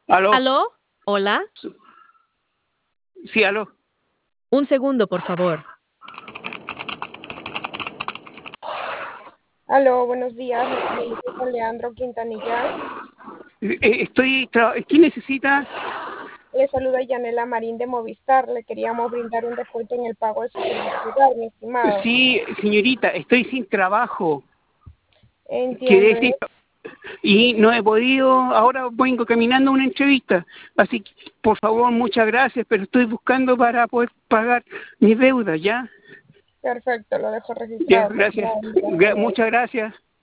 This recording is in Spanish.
¿Aló? ¿Aló? ¿Hola? Sí, aló. Un segundo, por favor. Aló, buenos días. Me comunico con Leandro Quintanilla. ¿Qué necesita? Le saluda Yanela Marín de Movistar. Le queríamos brindar un descuento en el pago de su servicio hogar, mi estimado. Sí, señorita, estoy sin trabajo. Entiendo. Quedé sin... Y no he podido, ahora vengo caminando a una entrevista. Así que, por favor, muchas gracias, pero estoy buscando para poder pagar mis deudas, ¿ya? Perfecto, lo dejo Ya, registrado. gracias. Muchas gracias.